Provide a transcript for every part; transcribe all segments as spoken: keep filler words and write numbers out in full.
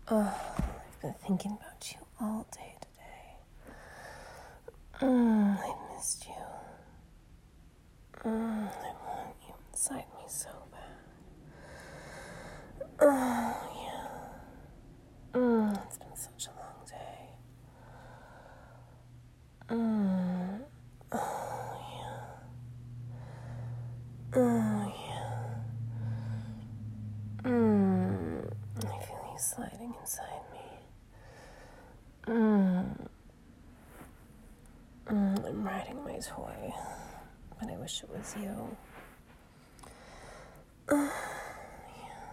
Oh, I've been thinking about you all day today. Mm, I missed you. Mm, I want you inside me so bad. Oh, yeah. Mm, it's been such a long day. Mm, oh, yeah. Oh, yeah. Mm, I feel you sliding inside me. Mm. Mm, I'm riding my toy, but I wish it was you. Uh, yeah.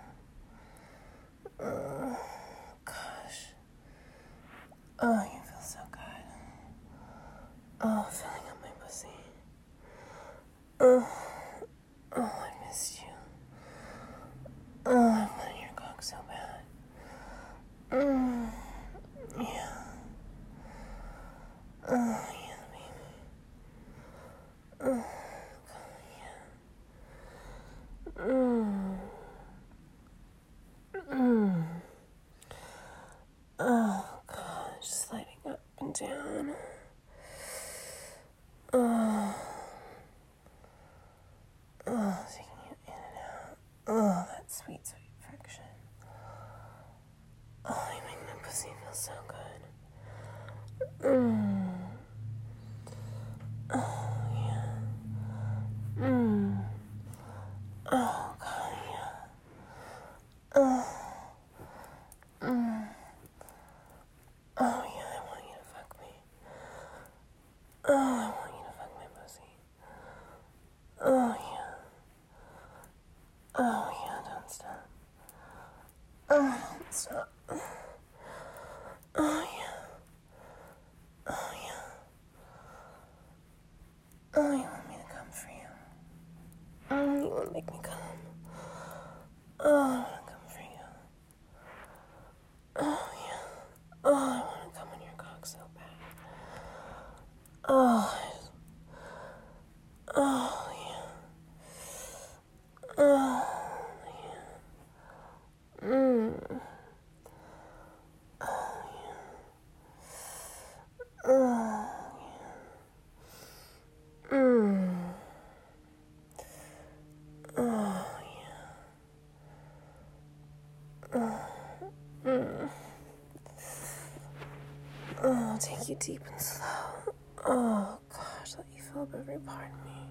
Uh, gosh. Oh, you feel so good. Oh, filling up my pussy. Oh, oh, I missed you. Oh, I wanted your cock so bad. Mm, yeah. Oh, yeah, baby. Oh, God, yeah. Mm. Mm. Oh, gosh, sliding up and down. Oh. Oh, taking you in and out. Oh, that sweet, sweet friction. Oh, you make my pussy feel so good. Mmm. Oh, yeah. Mmm. Oh, God, yeah. Oh. Mmm. Oh, yeah, I want you to fuck me. Oh, I want you to fuck my pussy. Oh, yeah. Oh, yeah, don't stop. Oh, don't stop. Oh, yeah. Oh, yeah. Oh, you want me to come for you? Oh, you want to make me come? Oh, I want to come for you. Oh, yeah. Oh, I want to come on your cock so bad. Oh, oh, yeah. Oh, yeah. Mmm. Oh, yeah. Oh, yeah. Mmm. Oh, yeah. Oh, mm. Oh, I'll take you deep and slow. Oh, gosh, let you fill up every part of me.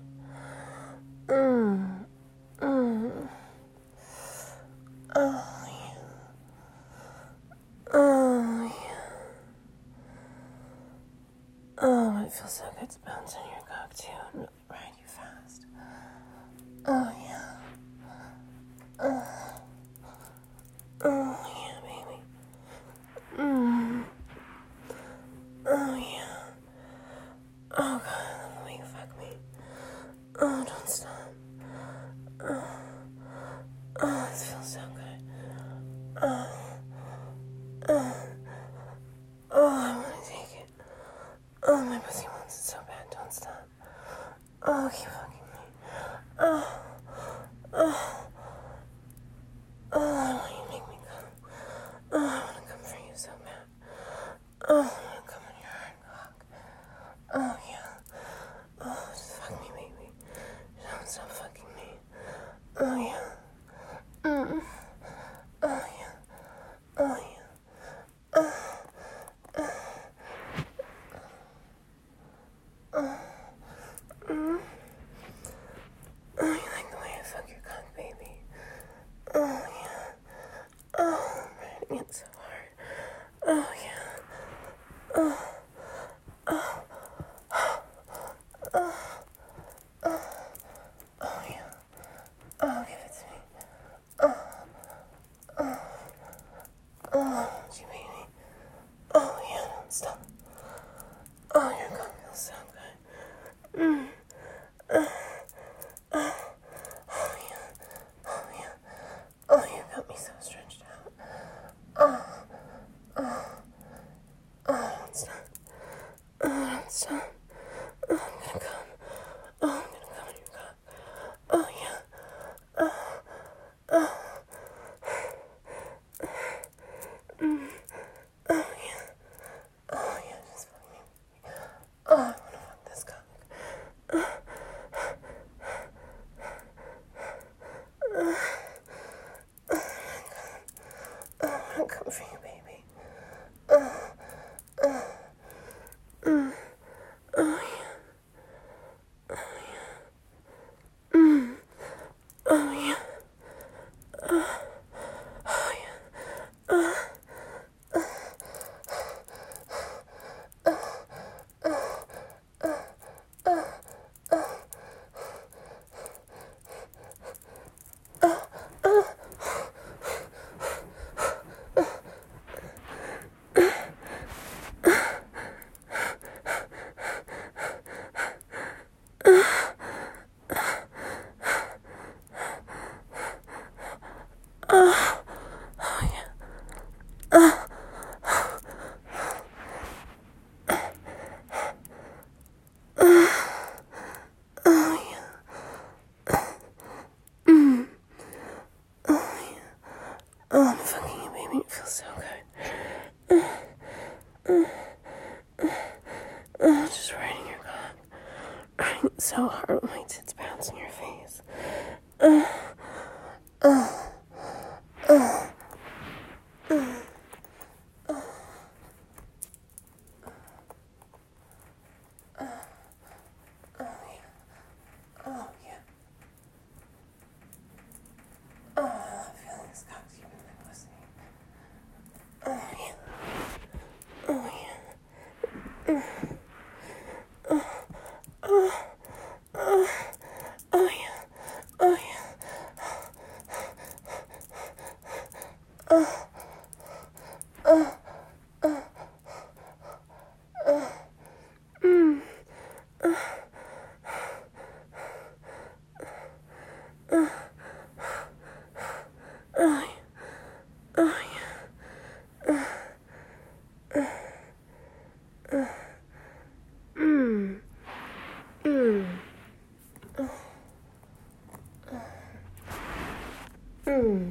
Mmm. Mmm. Oh, yeah. Oh, yeah. Oh, it feels so good to bounce on your cock, too, and really ride you fast. Oh, yeah. Oh, oh yeah, baby. Mmm. Oh, yeah. Oh, God, I love the way you fuck me. Oh, don't stop. Oh, oh, this feels so good. Oh, oh, oh, I want to take it. Oh, my pussy wants it so bad. Don't stop. Oh, keep fucking me. Oh, oh, oh, I want you to make me come. Oh, I want to come for you so bad. Oh, I want to come on your hard cock. Oh, yeah. Oh, just fuck me, baby. Don't stop fucking me. Oh, yeah. Mm. Oh, yeah. Oh, yeah. Oh, oh, oh. Mm. Oh, you like the way I fuck your cock, baby? Oh, yeah. Oh, I'm riding it so hard. Oh, yeah. Oh, oh, oh, oh, oh, yeah. Oh, give it to me. Oh, oh, oh, I want you, baby. Oh, yeah, don't stop. Oh, your cock feels so good. Mm. Uh, uh, oh, yeah. Oh, yeah. Oh, you got me so stretched out. Oh, oh, oh, don't stop. Oh, don't stop. Oh, I'm gonna come. Oh, I'm gonna come in your cock. Oh, yeah. Oh, oh. Mm. Oh yeah. Oh yeah, just fuck me. Oh, I wanna fuck this cock. Uh. Uh. Oh my god. Oh, I wanna come for you, baby. Uh. Uh. Mm. Oh yeah. Oh yeah. Mm. Oh yeah. Uh. Oh yeah. Uh. Oh, I'm fucking you, baby. It feels so good. Uh, uh, uh, just riding your cock. Riding it so hard with my tits bounce in your face. Uh, uh, uh, uh, uh, uh, oh, yeah. Oh, yeah. Oh, I love feeling this cock deep in my pussy. Oh, yeah. Oh, yeah. Uh, uh, uh, oh, yeah. Oh, yeah. Uh, uh, uh, uh, mm, uh, uh, oh, yeah. Oh, yeah. Uh, uh, uh, mm, mm, uh, uh, mm.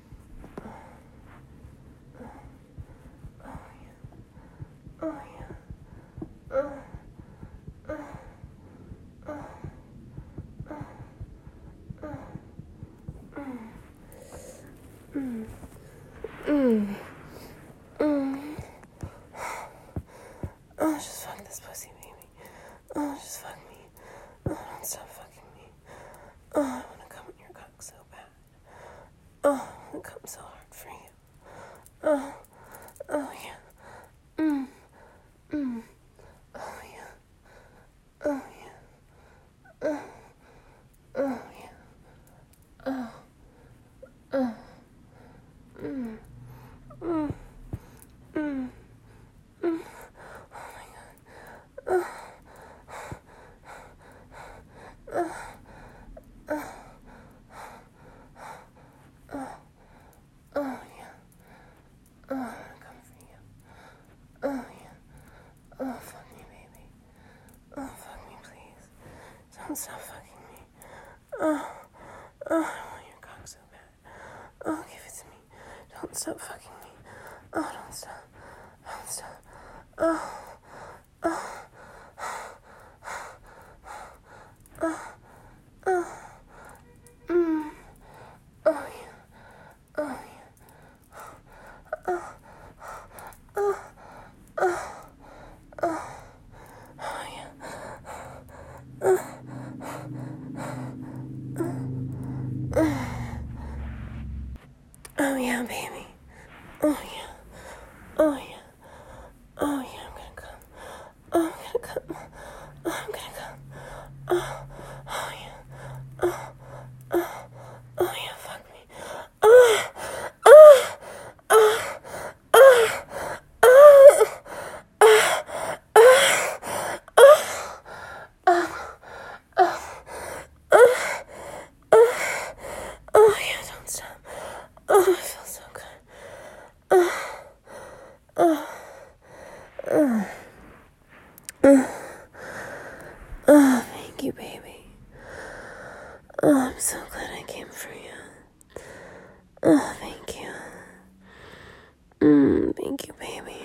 Oh, yeah. Uh, uh, uh, uh, uh, mm, mm, mm, mm. Oh, just fuck this pussy, baby. Oh, just fuck me. Oh, don't stop fucking me. Oh, I wanna come in your cock so bad. Oh, I wanna come so hard for you. Oh, oh yeah. Mm, mm. Oh yeah. Oh yeah. Uh, oh yeah. Oh, oh. Mm, mm, mm, mm. Oh my god. Uh, uh, uh, uh, oh yeah. Oh, I wanna come for you. Oh yeah. Oh, fuck me, baby. Oh, fuck me, please. Don't stop fucking me. Oh, oh, I want your cock so bad. Oh, give it to me. Don't stop fucking me. Oh, don't stop. Don't stop. Oh, oh, oh, oh, mm. Oh, yeah. Oh, yeah. Oh, oh, oh, oh, oh, yeah. Oh, oh, yeah, baby. Oh, yeah. Oh, yeah. Oh, yeah, I'm gonna come. Oh, I'm gonna come. Oh, I'm gonna come. Oh, oh, yeah. Oh, oh, oh, yeah, fuck me. Oh, oh, oh, oh, oh, oh, yeah, don't stop. Oh, it feels so good. Oh, oh, Thank you, baby.